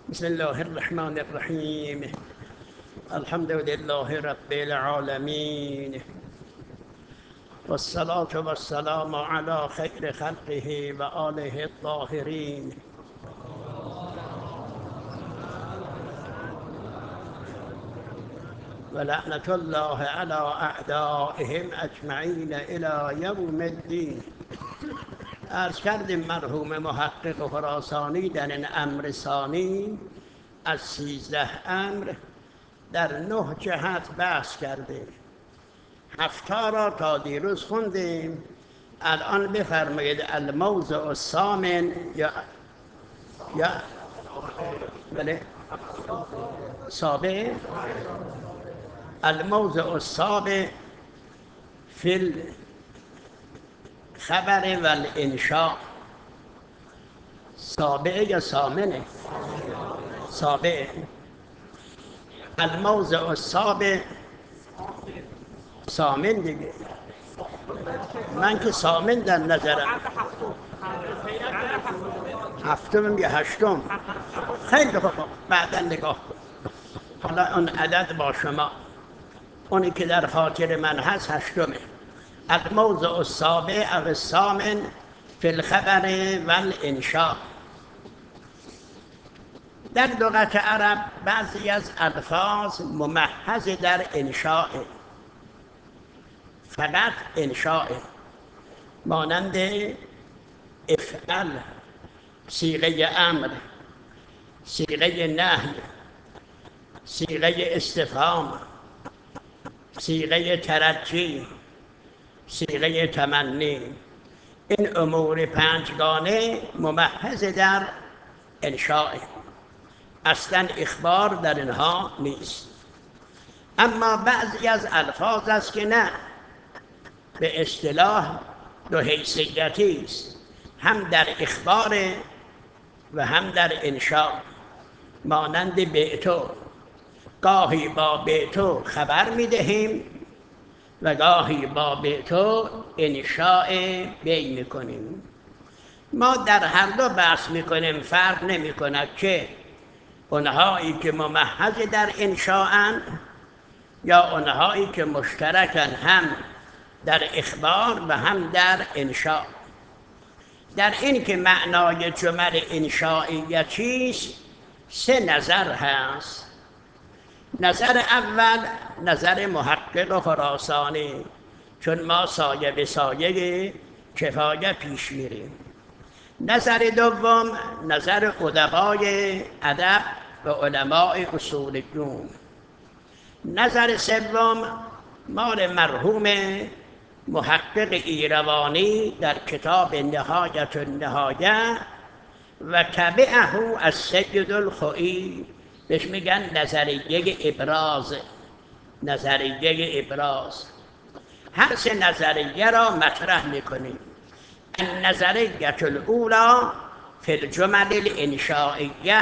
بسم الله الرحمن الرحيم. الحمد لله رب العالمين، والصلاة والسلام على خير خلقه وآله الطاهرين. ولعنة الله على أعدائهم أجمعين إلى يوم الدين. عرض کردیم مرحوم محقق خراسانی در این امر ثانی از 13 امر در 9 جهت بحث کردیم. 7 را تا دیروز خوندیم. الان بفرمایید الموضع الثامن یا بله سابع. الموضع السابع فی الخبر والانشاء. سابع یا ثامنه؟ سابع. الموضع السابع ثامن دیگه. من که ثامن در نظرم. هفتم یا هشتم. خیلی خوب، بعدا نگاه کن. حالا اون عدد با شما، اونی که در خاطر من هست هشتمه. الموضع السابع او الثامن فی الخبر والانشاء. در لغت عرب بعضی از الفاظ ممحض در انشاء، فقط انشاء، مانند افعل، صیغه امر، صیغه نهی، صیغه استفهام، صیغه ترجی، صیغه تمنی. این امور پنجگانه ممحض در انشاء، اصلا اخبار در اینها نیست. اما بعضی از الفاظ است که نه، به اصطلاح دو حیثیتی است، هم در اخبار و هم در انشاء. مانند بیتو، گاهی با بیتو خبر میدهیم و گاهی با بیتو انشاء بی میکنیم. ما در هر دو بحث میکنیم، فرق نمیکند که اونهایی که ممحض در انشاءن یا اونهایی که مشترکن هم در اخبار و هم در انشاء. در این که معنای جمل انشائیه چیست 3 نظر هست. نظر اول نظر محقق خراسانی، چون ما سایه به سایه کفایه پیش میریم. نظر دوم نظر ادبای ادب و علماء اصولیون. نظر سوم مال مرحوم محقق ایروانی در کتاب نهایت النهایه و تبعه السید الخوئی، بهش میگن نظریه ابراز. نظریه ابراز. هر 3 نظریه را مطرح میکنیم. النظریه الاولی فی الجمل الانشائیه.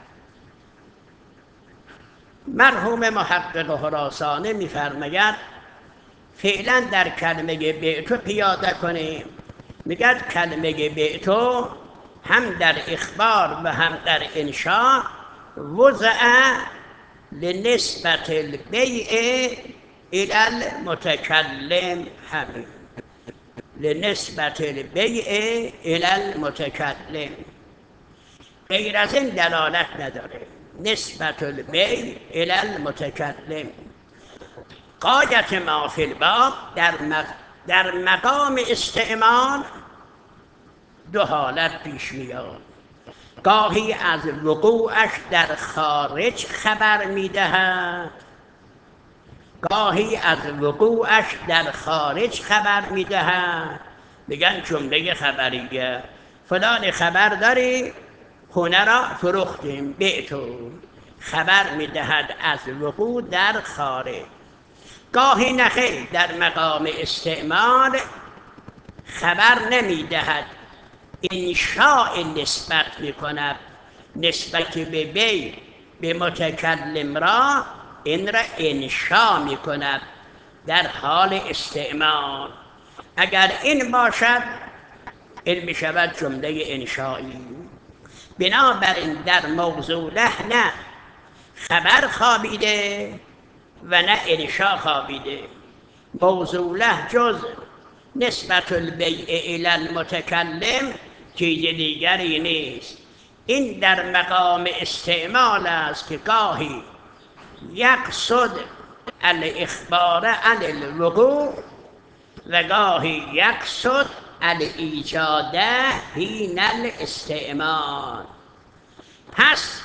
مرحوم محقق خراسانی میفرماید فعلا در کلمه بیتو پیاده کنیم. میگه کلمه بیتو هم در اخبار و هم در انشاء وضع لنسبت البیع الی المتکلم. همین لنسبت البیع الی المتکلم، غیر از این دلالت نداره. نسبت البیع الی المتکلم. غایت ما فی الباب در مقام استعمال 2 حالت پیش میاد. گاهی از وقوعش در خارج خبر میدهد، گاهی از وقوعش در خارج خبر میدهد. میگن جمله خبریه، فلان خبر داری، خونه را فروختیم، بیتو. خبر میدهد از وقوع در خارج. گاهی نخیر، در مقام استعمال خبر نمیدهد، انشاء نسبت میکند. نسبت به بی به متکلم را این را انشاء میکند در حال استعمال. اگر این باشد این میشود جمله انشایی. بنابراین در موضوعه نه خبر خوابیده و نه انشا خوابیده. موضوعه جز نسبت البیع الی المتکلم چیز دیگری نیست. این در مقام استعمال است که گاهی یقصد الاخبار عن الوقوع و گاهی یقصد الایجاد حین الاستعمال. پس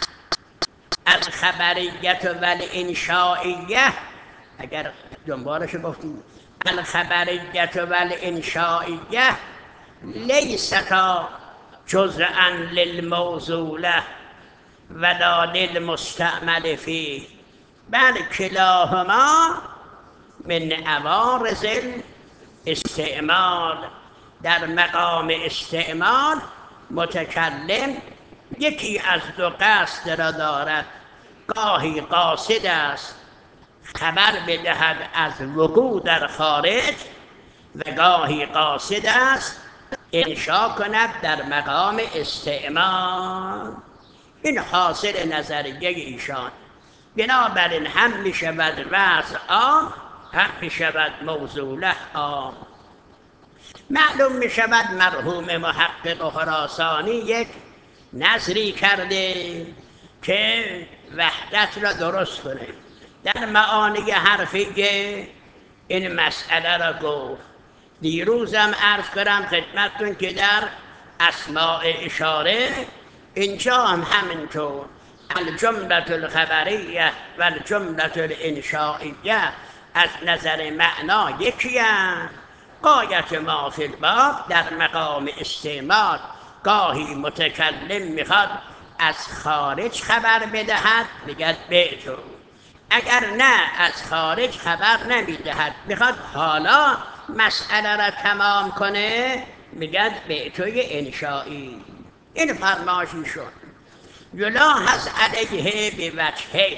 الخبریت و الانشائیه، اگر دنبالش گفتیم، الخبریت و الانشائیه لیستا جزءا للموضوعه ولا للمستعمل فيه، بل کلاهما من عوارض الاستعمال. در مقام استعمال متکلم یکی از دو قصد را دارد. گاهی قاصد است خبر بدهد از وقوع در خارج و گاهی قاصد است انشا کند در مقام استعمال. این حاصل نظریه ایشان. بنابراین هم می شود وضع عام، هم می شود موضوعه عام. معلوم می شود مرحوم محقق خراسانی یک نظری کرده که وحدت را درست کنه. در معانی حرفی این مسئله را گفت. دیروزم عرض کردم خدمتتون که در اسماء اشاره اینجا هم همینطور الجملة الخبریه و الجملة الانشائیه از نظر معنا یکی هست. غایت ما فی الباب در مقام استعمال گاهی متکلم میخواد از خارج خبر بدهد میگد بیتو، اگر نه از خارج خبر نمیدهد میخواد حالا مسئله را تمام کنه میگد بیتوی انشایی. این فرماشی شد. یلاحظ علیه بوجهین.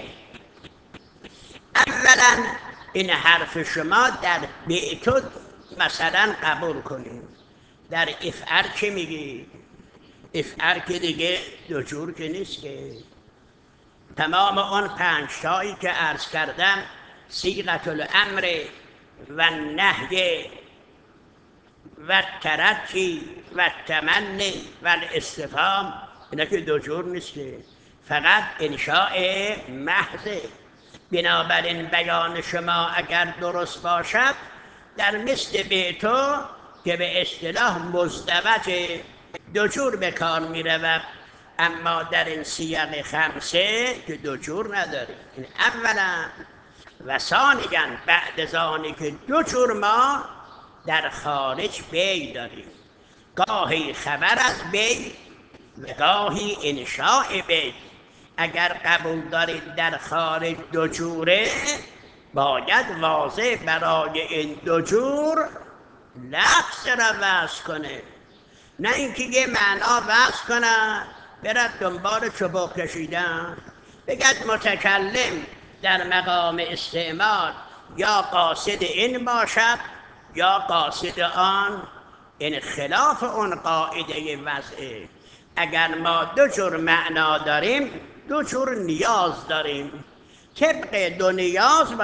اولا این حرف شما در بیتو مثلا قبول کنیم. در افعل چی میگی؟ افعل که دیگه دو جور که نیست که. تمام اون 5 تایی که عرض کردم صیغه الامر و نهی و ترجی و تمنی و الاستفهام اینا که دو جور نیست که، فقط انشاء محض. بنابراین بیان شما اگر درست باشد در مثل بیتو که به اصطلاح مزدوج دو جور به کار می رود، اما در این سیاق 5 که دو جور نداره. این اولا. و ثانیاً بعد از آنی که دو جور ما در خارج بی داریم، گاهی خبر از بی و گاهی انشاء بی. اگر قبول دارید در خارج دو جوره، باید واضح برای این دو جور لفظ را وضع کنه، نه اینکه یه معنا وضع کنه برد دنبال چوب کشیدن. بگد متکلم در مقام استعمال یا قاصد این باشد یا قاصد آن. این خلاف اون قاعده وضعه. اگر ما دو جور معنا داریم دو جور نیاز داریم. طبق دو نیاز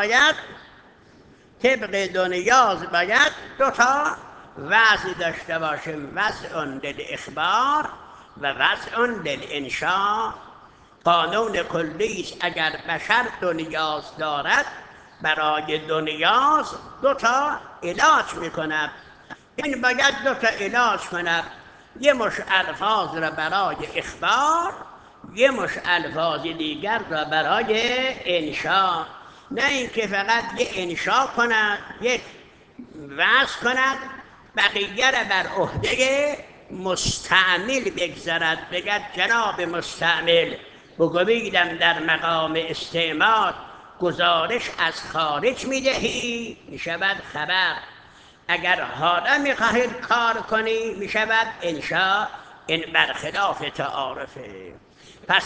باید دو تا وضع داشته باشیم. وضع للاخبار و وضع للانشاء. قانون کلی است اگر بشر دو نیاز دارد برای دو نیاز دو تا علاج میکند. این باید دو تا علاج کند، یه مش الفاظ را برای اخبار، یه مش الفاظ دیگر را برای انشاء. نه اینکه فقط یه انشاء کند، یک وضع کند، بقیه را بر عهده مستعمل بگذارد. بگد جناب مستعمل بگویدم در مقام استعمال گزارش از خارج میدهی، میشود خبر. اگر حالا میخواهید کار کنی میشود انشاء. این برخلاف تعارفه. پس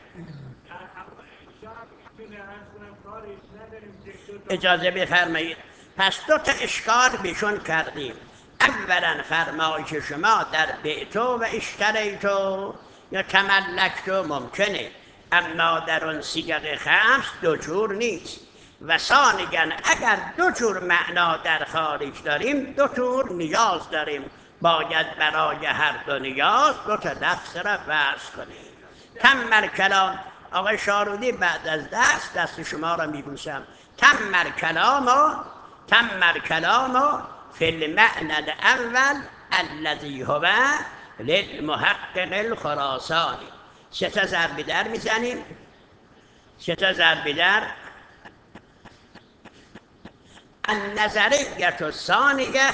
اجازه بفرمایید. پس دو تا اشکال بیشون کردیم. اولا فرمایش شما در بیتو و اشتریتو یا تملکت ممکنه، اما در اون صیغ خمس دو جور نیست. و ثانیاً اگر دو جور معنا در خارج داریم دو جور نیاز داریم، باید برای هر دو نیاز دو تا لفظ را وضع کنیم. تم کلام، آقای شارودی بعد از دست شما را میبوسم. تم کلام فی المعنى الاول الذی هو للمحقق الخراسانی. سه تا ضرب در میزنیم، سه تا ضرب در. النظریه الثانیه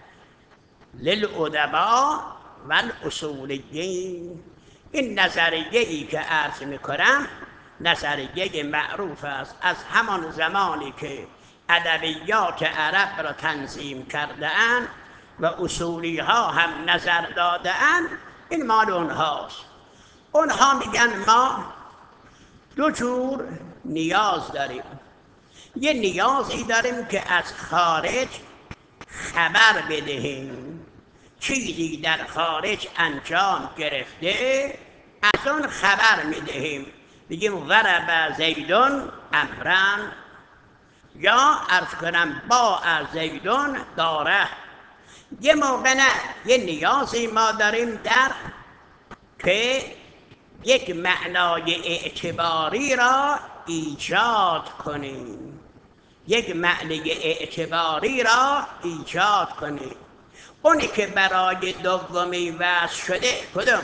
للادباء والاصولیین. این نظریه‌ای که عرض میکنم نظریه معروف است از همان زمانی که ادبیات عرب را تنظیم کرده اند و اصولی ها هم نظر داده اند. این مال اونهاست. اونها میگن ما دو جور نیاز داریم. یه نیازی داریم که از خارج خبر بدهیم، چیزی در خارج انجام گرفته از اون خبر میدهیم، بگیم ضرب زیدون امرا، یا عرض کنم با زیدون داره. یه موقع نه، یه نیازی ما داریم در که یک معنای اعتباری را ایجاد کنیم، یک معنی اعتباری را ایجاد کنیم. اونی که برای دومی وضع شده کدوم؟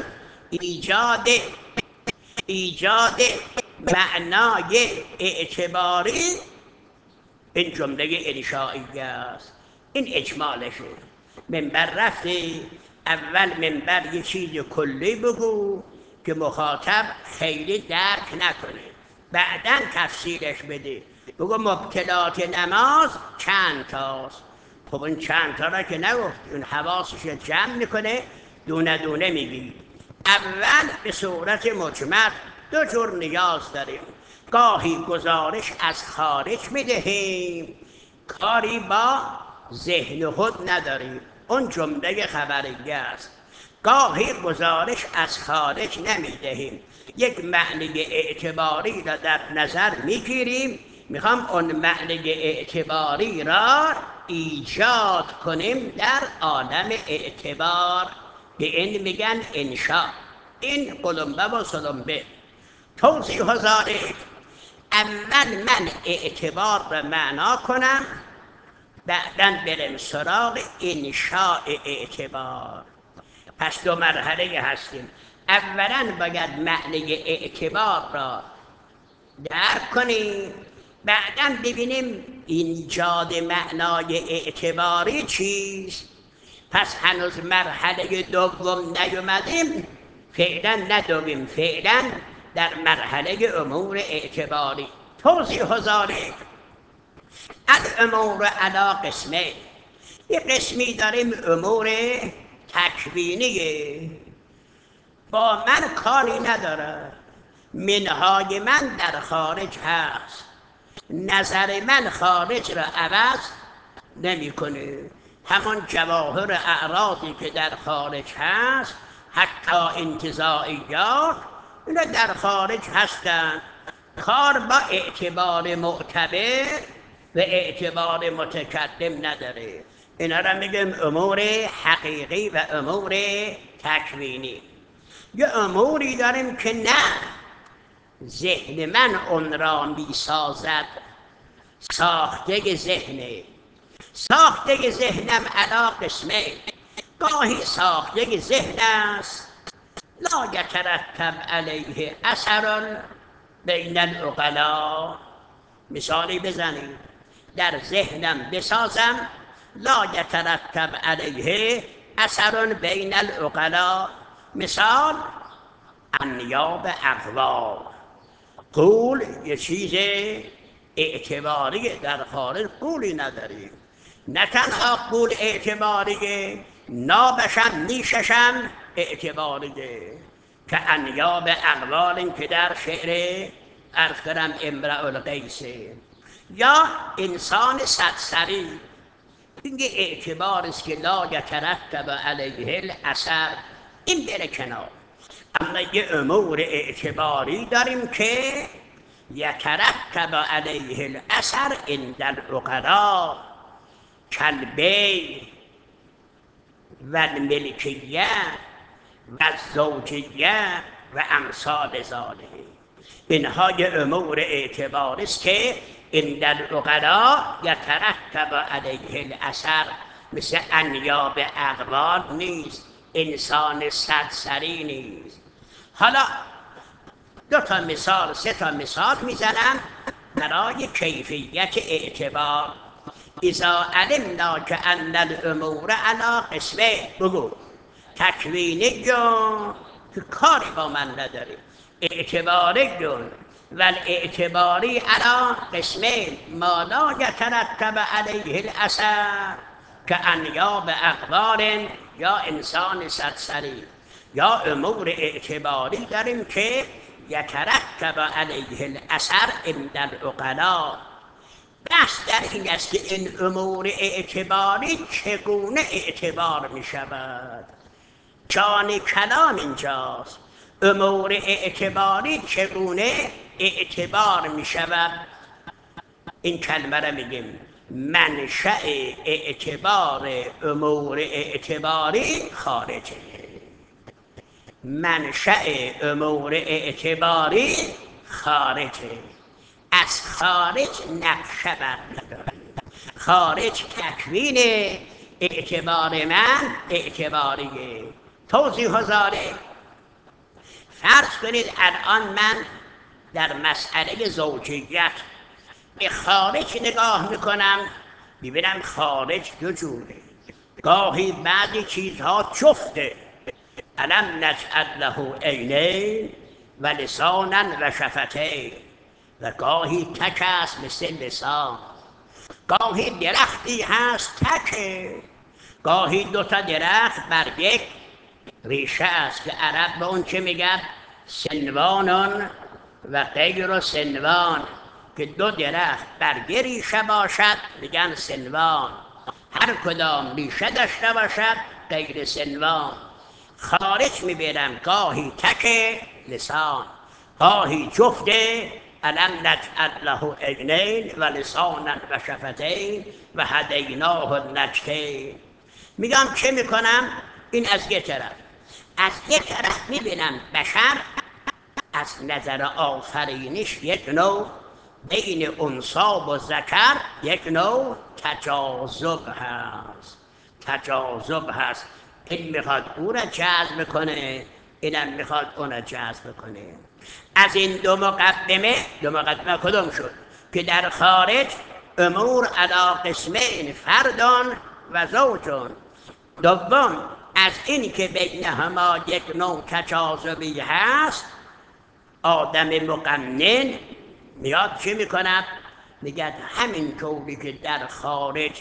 ایجاد معنای اعتباری. این جمله انشایی است، این اجمالشه. منبر رفتی اول منبر یه چیز کلی بگو که مخاطب خیلی درک نکنه، بعداً تفسیرش بده. بگو مبطلات نماز چند تاست. خب این چند تا را که نگفت، اون حواسش جمع میکنه، دونه دونه میگی. اول به صورت مجمل دو جور نیاز داریم. گاهی گزارش از خارج میدهیم، کاری با ذهن خود نداریم، اون جمله خبریه است. گاهی گزارش از خارج نمیدهیم، یک معنی اعتباری را در نظر میگیریم، میخوام اون معنی اعتباری را ایجاد کنیم در عالم اعتبار. به این میگن انشاء. این قلمبه و سلمبه. توضیح ذالک، اول من اعتبار را معنا کنم، بعداً بریم سراغ انشاء اعتبار. پس دو مرحله هستیم. اولاً باید معنی اعتبار را درک کنیم، بعداً ببینیم ایجاد معنای اعتباری چیست. پس هنوز مرحله دوم نیومدیم، فعلا ندویم، فعلا در مرحله امور اعتباری. توضیح ذالک، الامور علی قسمه، یک قسمی داریم امور تکوینیه، با من کاری نداره، منهای من در خارج هست، نظر من خارج را عوض نمیکنه. همون جواهر اعراضی که در خارج هست، حتی انتزاعیات، اینا در خارج هستن. کار با اعتبار معتبر و اعتبار متکلم نداره. اینا را میگیم امور حقیقی و امور تکوینی. یه اموری داریم که نه، ذهن من اون را میسازد، ساخته ذهنه. ساخته ذهنم علی قسمه، گاهی ساخته ذهن است لا یترتب علیه اثر بین العقلا. مثالی بزنیم، در ذهنم بسازم لا یترتب علیه اثر بین العقلا. مثال انیاب اقوال، قول یه چیز اعتباری، در خارج قولی نداریم. نه تنها قول اعتباریه، نابشم نیششم اعتباریه، که انیاب اقوال که در شعر عرض کنم امرأ القیسه. یا انسان صدسری، این اعتبار است که لا یترتب علیه الاثر. این بره کنار. اما یه امور اعتباری داریم که یترتب علیه الاثر عند العقلاء کالبیع و الملکیه و الزوجیه و امثال ذالک. اینها یه امور اعتباری است که عند العقلاء یترتب علیه الاثر، مثل انیاب اقوال نیست، انسان صدسری نیست. حالا 2 تا مثال 3 تا مثال میزنم برای کیفیت اعتبار. اذا علمنا که ان الامور علی قسمین، بگو تکوینی جون که کاری با من نداری، اعتباری جون والاعتباری علی قسمین ما لا یترتب علیه الاثر که انیاب اقوال یا انسان صدسری. یا امور اعتباری داریم که یترتب علیه الاثر عند العقلاء. بحث در این است که این امور اعتباری چگونه اعتبار می شود. جان کلام اینجاست. امور اعتباری چگونه اعتبار می شود. این کلمه را میگیم منشأ اعتبار امور اعتباری خارجه. منشأ امور اعتباری خارجه. از خارج نقشه برداریم. خارج تکوین اعتبار من اعتباریه. توضیح هزاره. فرض کنید الان من در مسئله زوجیت به خارج نگاه میکنم، میبینم خارج 2 جوره. گاهی بعضی چیزها جفته، الم نجعل له عینین و لسانا و شفتین، و گاهی تک است مثل لسان. گاهی درختی هست تکه، گاهی 2 تا درخت بر یک ریشه است که عرب به اون چه میگن سنوانون و غیر سنوان، که 2 درخت بر یک ریشه باشد میگن سنوان، هر کدام ریشه داشته باشد غیر سنوان. خارج میبینم گاهی تک لسان، گاهی جفته الم نجعل له عینین و لسانا و شفتین و هدیناه النجدین. میگم چه میکنم؟ این از یک طرف. از یک طرف میبینم بشر از نظر آفرینش یک نوع بین انثی و ذکر یک نوع تجاذب هست. تجاذب هست. این میخواد او را جذب کنه، اینم میخواد اون را جذب کنه. از این 2 مقدمه کدوم شد؟ که در خارج امور علی قسمین فردان و زوجون. دوم از این که بینهما یک نوع تجاذبی هست، آدم مقنن میاد چی میکند؟ میگه همین طوری که در خارج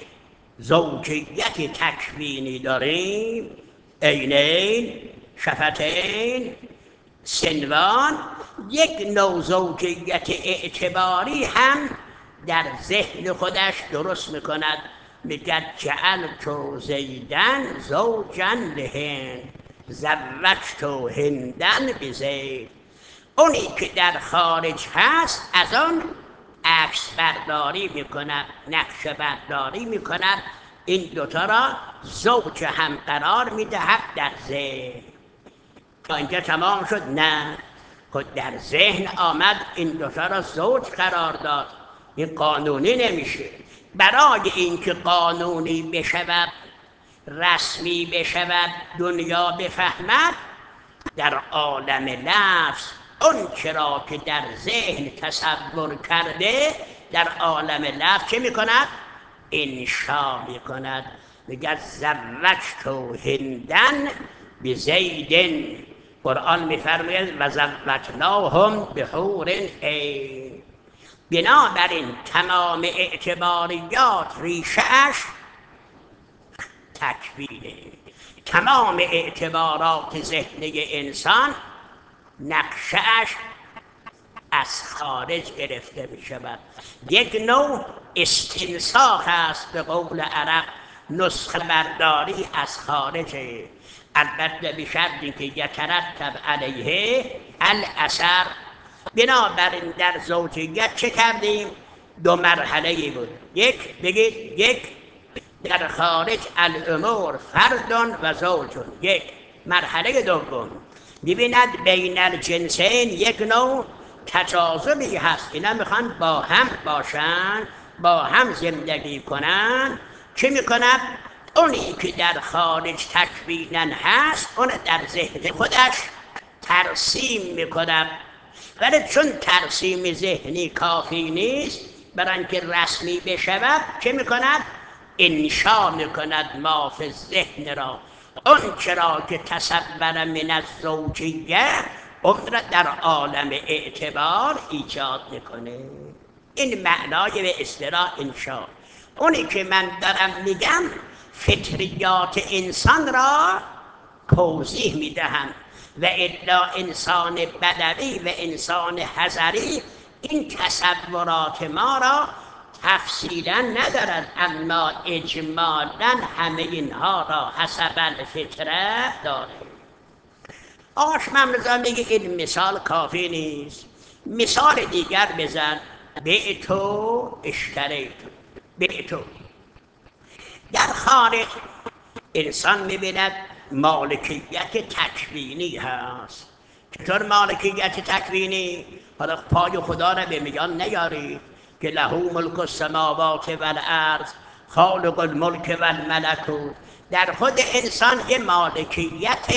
زوجیت تکوینی داریم، عینین، شفتین، سنوان، یک نوع زوجیت اعتباری هم در ذهن خودش درست میکند. میگه جعلت زیدن زوجا لهند زوجت هندن بزید. اونی که در خارج هست از آن عکس برداری میکند، نقشه برداری میکند، این 2 تا را زوج هم قرار میدهد در ذهن. تا اینجا تمام شد؟ نه، خود در ذهن آمد این 2 تا را زوج قرار داد. این قانونی نمیشه. برای اینکه قانونی بشود، رسمی بشود، دنیا بفهمد، در عالم لفظ اون چرا که در ذهن تصور کرده در عالم لفظ چه میکند؟ انشا میکند. میگه زوجت هندن بزیدن. قرآن میفرماید و زوجناهم بحور عین. بنابراین تمام اعتباریات ریشه‌اش تکوینه. تمام اعتبارات ذهنی انسان نقشه‌اش از خارج گرفته می شود. یک نوع استنساخ است، به قول عرب نسخه برداری از خارجه. البته به شرطی که یترتب علیه الاثر. بنابراین در زوجیت چه کردیم؟ دو مرحله بود. یک در خارج الامور فردون و زوجون. یک مرحله دوم ببیند بین الجنسین یک نوع تجاذبی هست، اینا میخوان با هم باشن، با هم زندگی کنن. چه میکنن؟ اونی که در خارج تکوینن هست اون در ذهن خودش ترسیم میکنن، ولی چون ترسیم ذهنی کافی نیست برای اینکه رسمی بشود چه میکند؟ انشا میکند ما فی ذهن را، اون چرا که تصور من الزوجیه اون را در عالم اعتبار ایجاد میکنه. این معنای به اصطلاح انشا. اونی که من دارم میگم فطریات انسان را توضیح میدهم، و الا انسان بدوی و انسان حضری این تصورات ما را تفصیلا ندارد، اما اجمالا همه اینها را حسب الفطره داره. آقاش ممرزا میگه این مثال کافی نیست، مثال دیگر بزن. بعتو اشتریتو. بعتو در خارج انسان میبیند مالکیت تکوینی هست. چطور مالکیت تکوینی؟ حالا پای خدا را به میان نیارید که له ملک السماوات و الارض خالق الملک و الملکوت. در خود انسان یه مالکیت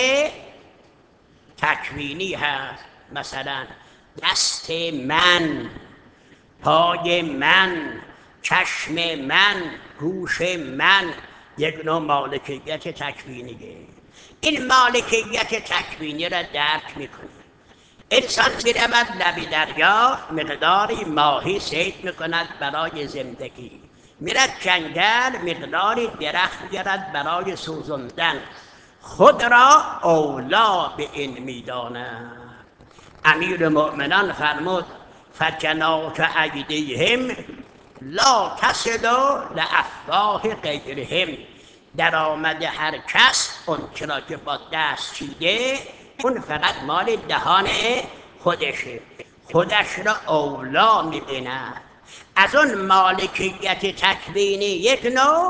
تکوینی هست، مثلا دست من، پای من، چشم من، گوش من، یک نوع مالکیت تکوینیه. این مالکیت تکوینی را درک میکنه. انسان میرود لب دریا مقداری ماهی صید میکند برای زندگی، میرد جنگل مقداری درخت میگیرد برای سوزاندن، خود را اولا به این میداند. امیر المؤمنان فرمود فجنات ایدیهم لا تصل لافواه غیرهم. در آمد هر کس اون چرا که با دست چیده اون فقط مال دهان خودشه، خودش را اولا میبیند. از اون مالکیت تکوینی یک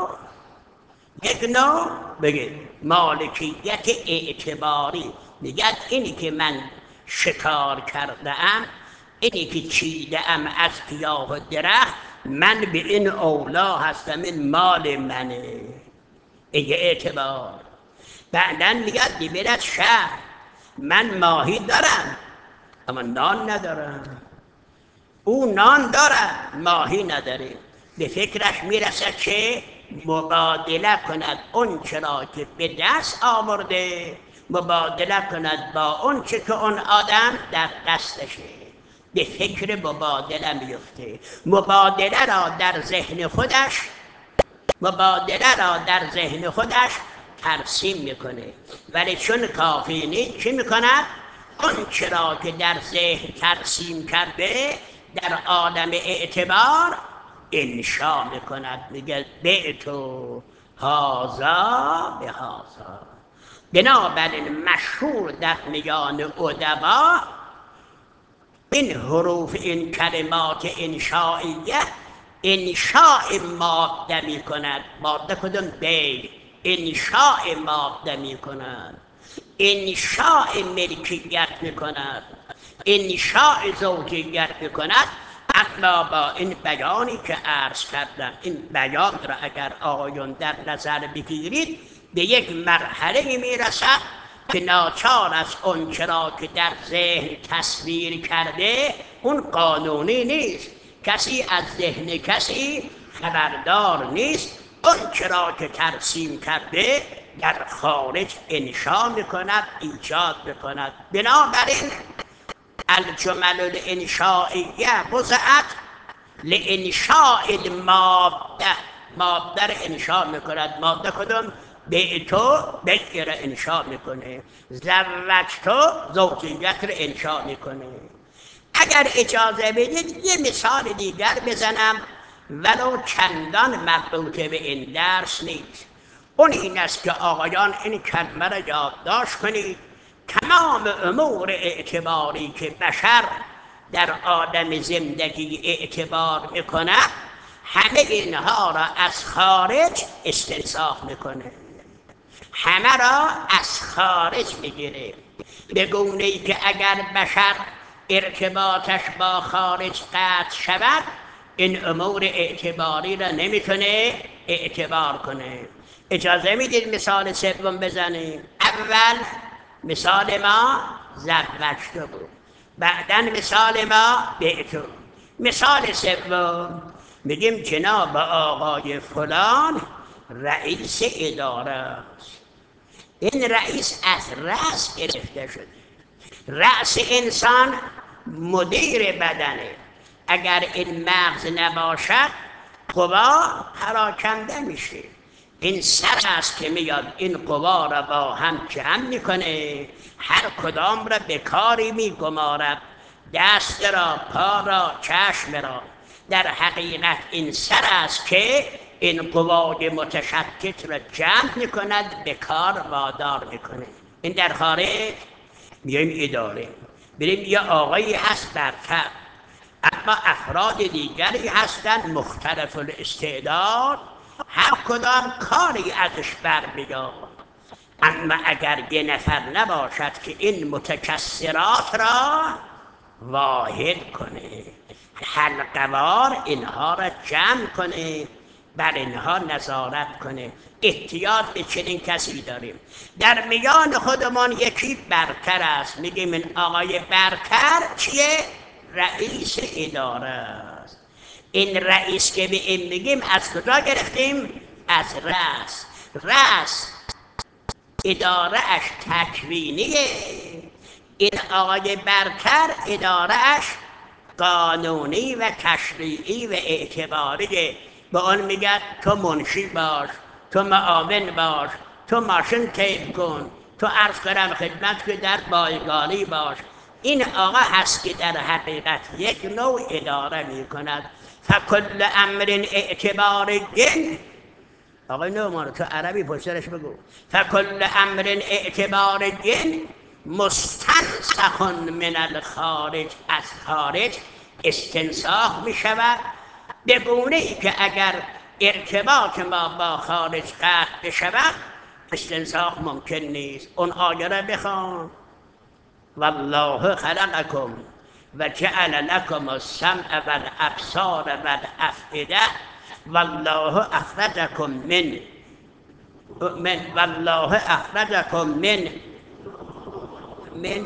نوع بگید مالکیت اعتباری. میگد اینی که من شکار کرده ام، اینی که چیده ام از گیاه و درخت، من به این اولا هستم، این مال منه، این اعتبار. بعدن میگد میبرد شهر، من ماهی دارم اما نان ندارم، او نان دارد ماهی نداره. به فکرش میرسد که مبادله کند اون چرا که به دست آورده، مبادله کند با اون چه که اون آدم در دستشه. به فکر مبادله میفته، مبادله را در ذهن خودش ترسیم میکنه. ولی چون کافی نیست چی میکند؟ اون چرا که در ذهن ترسیم کرده در عالم اعتبار انشا میکند. میگه بعتو هذا بهذا. بنابراین مشهور در میان ادبا این حروف، این کلمات انشائیه انشاء ماده میکند. ماده کدوم؟ بی. انشاء ماده میکند، انشاء ملکیت میکند، انشاء زوجیت میکند. اما با این بیانی که عرض کردم، این بیان را اگر آقایون در نظر بگیرید به یک مرحله میرسد که ناچار است اون چرا که در ذهن تصویر کرده اون قانونی نیست، کسی از ذهن کسی خبردار نیست، اون چرا که ترسیم کرده در خارج انشا میکند، ایجاد میکند. بنابراین الجمل الانشائیه وضعت لانشاء الماده. ماده را انشا میکند. ماده کدوم؟ بعتو بیع را انشا میکنه، زوجتو زوجیت را انشا میکنه. اگر اجازه بدید یه مثال دیگر بزنم ولو چندان مربوط به این درس نیست. اون این است که آقایان این کلمه را یادداشت کنید. تمام امور اعتباری که بشر در عالم زندگی اعتبار میکنه، همه اینها را از خارج استنساخ میکنه، همه را از خارج میگیره، به گونه‌ای که اگر بشر ارتباطش با خارج قطع شود، این امور اعتباری را نمیتونه اعتبار کنه. اجازه میدید مثال سوم بزنیم؟ اول مثال ما زوجته بود، بعدا مثال ما بعتو. مثال سوم میگیم جناب آقای فلان رئیس اداره است. این رئیس از رأس گرفته شده. رأس انسان مدیر بدنه. اگر این مغز نباشد قوا پراکنده میشه. این سر است که میاد این قوا را با هم جمع میکنه، هر کدام را به کاری میگمارد، دست را، پا را، چشم را. در حقیقت این سر است که این قوای متشتت را جمع میکند، به کار وادار میکنه. این در خارج میایم اداره. بریم یه آقایی هست برتر، اما افراد دیگری هستند مختلف الاستعداد، هر کدام کاری ازش برمیاد. اما اگر یه نفر نباشد که این متکثرات را واحد کنه، حلقه‌وار اینها را جمع کنه، بر اینها نظارت کنه، احتیاط به چنین کسی داریم. در میان خودمان یکی برتر است، میگیم این آقای برتر چیه؟ رئیس اداره است. این رئیس که به این میگیم از کجا گرفتیم؟ از رأس. رأس اداره اش تکوینیه، این آقای برتر اداره اش قانونی و تشریعی و اعتباریه. به آن میگه تو منشی باش، تو معاون باش، تو ماشین طیف کن، تو عرض کنم خدمت که در بایگانی باش. این آقا هست که در حقیقت یک نوع اداره میکند. فکل امر اعتبار گن، آقای نومان تو عربی پشترش بگو. فکل امر اعتبار گن مستنسخ من الخارج، از خارج استنساخ می شود، به گونه‌ای که اگر ارتباط ما با خارج قطع بشود استنساخ ممکن نیست. اون آیه را بخوان: والله خلقکم و جعل لکم السمع و الابصار و الافئده والله اخرجکم من والله اخرجکم من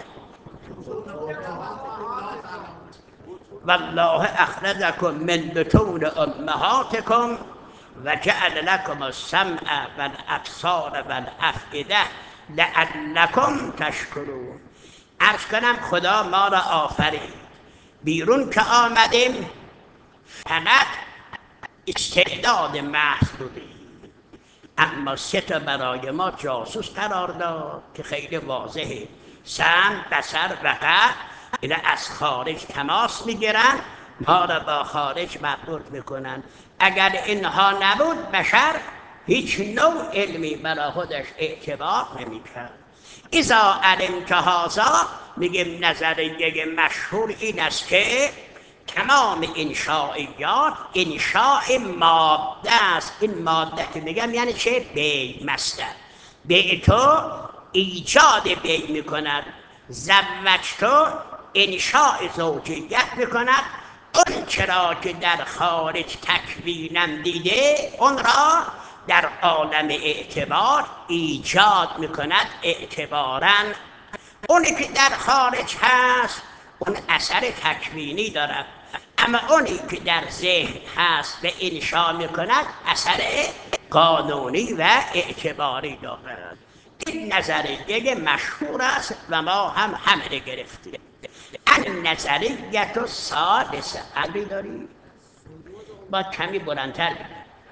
والله اخرجکم من بطون امهاتکم و جعل لکم السمع و الابصار و الافئده لعلکم تشکرون. عرض کنم خدا ما را آفرید، بیرون که آمدیم فقط استعداد محض بودیم، اما سه تا برای ما جاسوس قرار داد که خیلی واضحه: سمع، بصر و قلب. اینا از خارج تماس میگیرن، ما را با خارج مربوط میکنن. اگر اینها نبود بشر هیچ نوع علمی برای خودش اعتبار نمیکرد. اذا علمت هذا، میگیم نظریه مشهور این است که تمام انشائیات انشاء ماده است. این ماده که میگم یعنی چه؟ بی مصدر. بیتو ایجاد بی میکند، زوجتو انشاء زوجیت میکند. اون چرا که در خارج تکوینم دیده اون را در عالم اعتبار ایجاد میکند اعتباراً. اونی که در خارج هست اون اثر تکوینی دارد، اما اونی که در ذهن هست و انشا میکند اثر قانونی و اعتباری دارد. این نظریه مشهور است و ما هم همه گرفتیم. این نظریه تو سادسه. قلبی داری؟ با کمی بلندتر بگیم.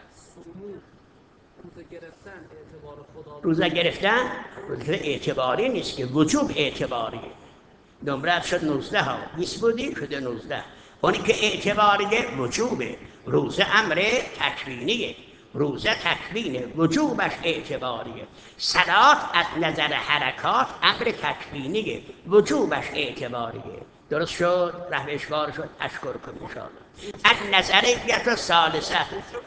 روزه گرفتن روزه اعتباری نیست که، وجوب اعتباریه. نمره شد 19 ها، 20 بودی شده 19. اونی که اعتباریه وجوبه. روزه امر تکوینیه، روزه تکوینه، وجوبش اعتباریه. صلات از نظر حرکات امر تکوینیه، وجوبش اعتباریه. درست شد؟ رفع اشکال شد؟ اشکر کن انشاءالله. از نظریت ثالثه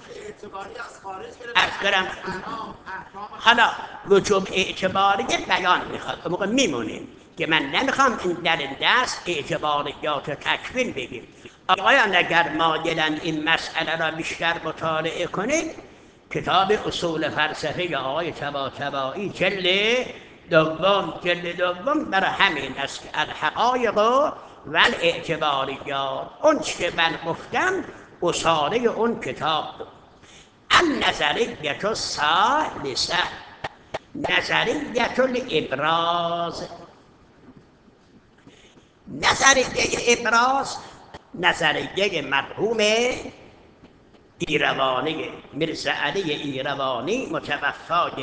از کرم حالا وجوب اعتباری بیان میخواد. اون موقع میمونیم که من نمیخوام در این دست اعتباریات تکوین بگیم. آقایان اگر مایلن این مسئله را بیشتر مطالعه کنید، کتاب اصول فلسفه آقای طباطبایی جلد دوم برای همین است که الحقایق و الاعتباریات، اون چی که من گفتم اصاره اون کتاب. النظریه الثالثه نظریه الابراز. نظریه ابراز نظریه مرحوم ایروانی، میرزا علی ایروانی، متوفای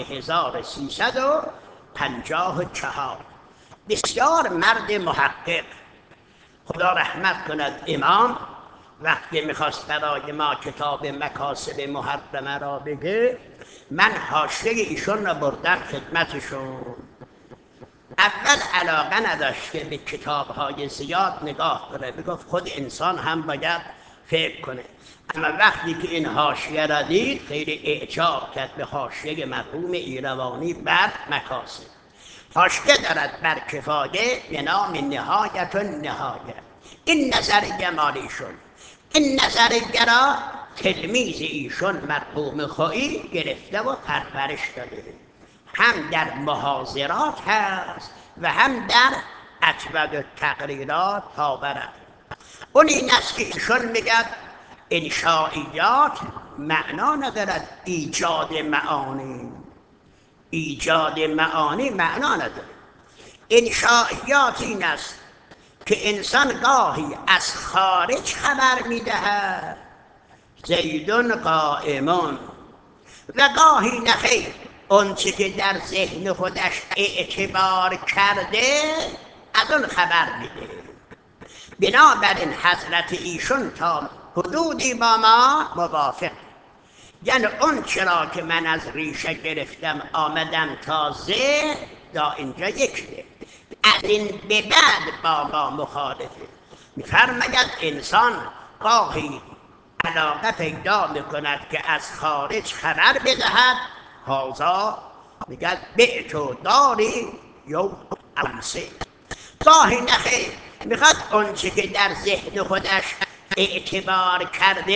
1354. بسیار مرد محقق، خدا رحمت کند. امام وقتی میخواست برای ما کتاب مکاسب محرمه را بگه، من حاشیه ایشون را بردم خدمتشون. اول علاقه نداشت که به کتاب‌های زیاد نگاه کنه، بگفت خود انسان هم باید فکر کنه. اما وقتی که این حاشیه را دید خیلی اعجاب کرد به حاشیه مرحوم ایروانی بر مکاسب. حاشیه دارد بر کفایه به نام نهایت النهایه. این نظریه مالیشون، این نظریه را تلمیذ ایشون مرحوم خویی گرفته و پرورش داده، هم در محاضرات هست و هم در اکبر تقریرات پاورد. اون این است که ایشون میگد انشائیات معنا ندارد ایجاد معانی. ایجاد معانی معنا ندارد. انشائیات این است که انسان گاهی از خارج خبر میدهد زیدون قائمون، و گاهی نخیر اون چی که در ذهن خودش اعتبار کرده از اون خبر میده. بنابراین حضرت ایشون تا حدودی با ما موافق، یعنی اون چرا که من از ریشه گرفتم آمدم تازه دا اینجا یکیه، از این به بعد با ما مخالفه. میفرماید انسان گاهی علاقه پیدا میکند که از خارج خبر بدهد، هازا میگد بعتو داری یا امسه. گاهی نخیر میخواد اون چی که در ذهن خودش اعتبار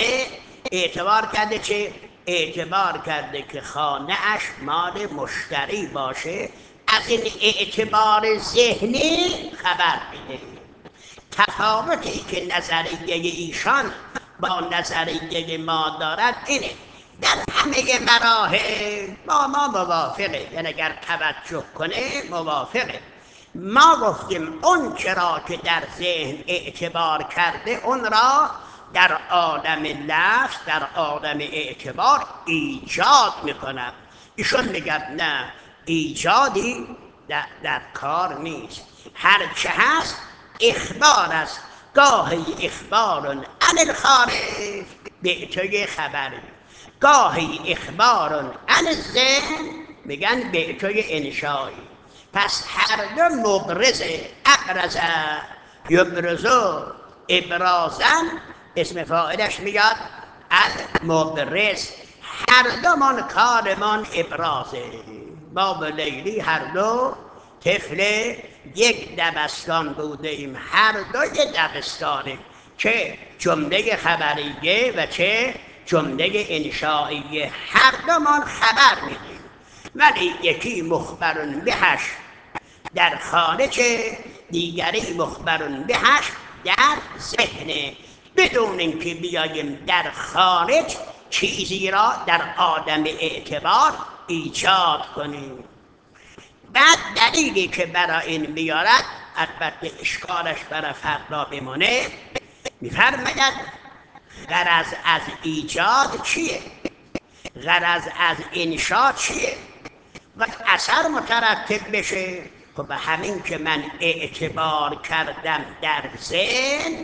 کرده چه؟ اعتبار کرده که خانه اش مال مشتری باشه، از این اعتبار ذهنی خبر میده. تفاوتی که نظریه ایشان با نظریه ما دارد اینه، در همه مراحل با ما موافقه، یعنی اگر توجه کنه موافقه. ما گفتیم اون چرا که در ذهن اعتبار کرده اون را در عالم لفظ، در عالم اعتبار ایجاد میکنم. ایشون میگد نه، ایجادی در کار نیست، هرچه هست اخبار است. گاهی اخبار عن الخارج به توی خبری، گاهی اخبار عن الذهن میگن به توی انشایی. پس هر دو مبرزه، ابرز یبرزو ابرازن، اسم فاعلش میاد المبرز. هر دو من کارمان ابرازه. ما و لیلی هر دو طفل یک دبستان بوده ایم، هر دو یک دبستانه، چه جمله خبریه و چه جمله انشائیه، هر دو من خبر میدیم، ولی یکی مخبرون بهش در خارج، دیگری مخبرون بهش در ذهن، بدون اینکه بیاییم در خارج چیزی را در عالم اعتبار ایجاد کنیم. بعد دلیلی که برای این میارد، البته اشکالش برای فردا بمونه، میفرماید غرض از ایجاد چیه؟ غرض از انشا چیه؟ و اثر مترتب بشه. خب همین که من اعتبار کردم در ذهن،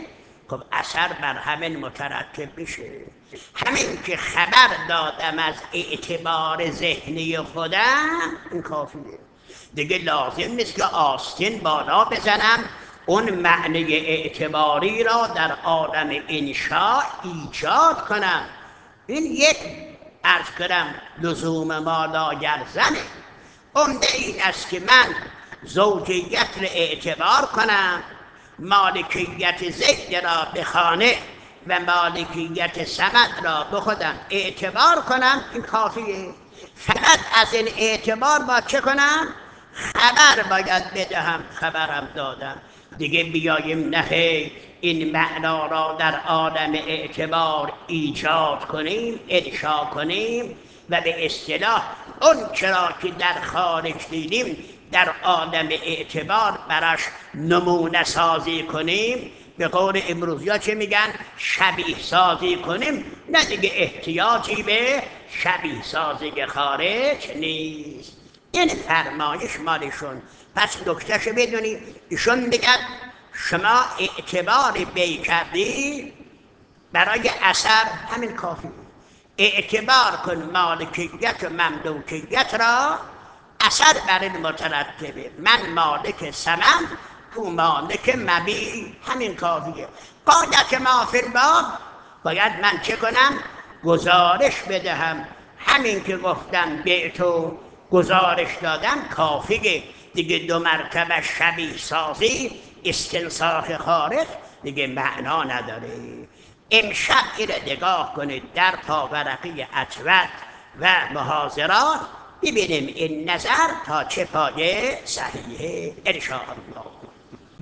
خب اثر بر همین مترتب میشه. همین که خبر دادم از اعتبار ذهنی خودم این کافیه. دیگه لازم نیست که آستین بالا بزنم اون معنی اعتباری را در عالم انشاء ایجاد کنم. این یک عرض کنم لزوم ما لاگرزنه. عمده این است که من زوجیت را اعتبار کنم، مالکیت زید را به خانه و مالکیت صمد را به خودم اعتبار کنم. این کافیه. فقط از این اعتبار با چه کنم؟ خبر باید بدهم. خبرم دادم دیگه. بیاییم نه این معنا را در عالم اعتبار ایجاد کنیم، انشا کنیم و به اصطلاح اون چرا که در خارج دیدیم در عالم اعتبار براش نمونه سازی کنیم. به قول امروزیا چه میگن؟ شبیه سازی کنیم. نه دیگه احتیاجی به شبیه سازی خارج نیست. این فرمایش مالشون. پس نکتهشو بدونی، ایشون میگن شما اعتبار بی کردی برای اثر، همین کافی. اعتبار کن مالکیت و مملوکیت را، اثر بر این مترتبه. من مالک صمد، تو مالک مبی، همین کافیه. قاعدت ما فی الباب، باید من چه کنم؟ گزارش بدهم. همین که گفتم به تو گزارش دادم کافیه دیگه. دو مرتبه شبیه سازی استنساخ خارج دیگه معنا نداره. امشب این نگاه کنید در پاورقی اطوت و محاضرات، ببینیم این نظر تا چه پایه صحیحه. ان شاء الله.